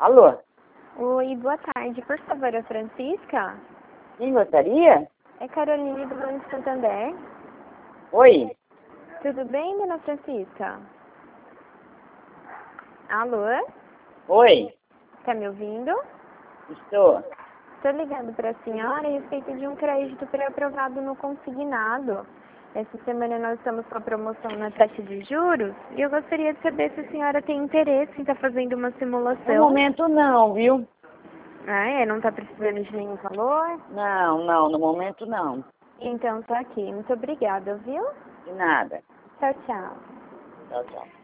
Alô? Oi, boa tarde. Por favor, a Francisca? Quem gostaria? É Caroline do Banco Santander. Oi? Tudo bem, dona Francisca? Alô? Oi? Tá me ouvindo? Estou. Estou ligando para a senhora a respeito de um crédito pré-aprovado no consignado. Essa semana nós estamos com a promoção na taxa de juros e eu gostaria de saber se a senhora tem interesse em estar fazendo uma No simulação. momento não, viu? Ah, é? Não está precisando de nenhum valor? Não, no momento não. Então, tô aqui. Muito obrigada, viu? De nada. Tchau, tchau. Tchau, tchau.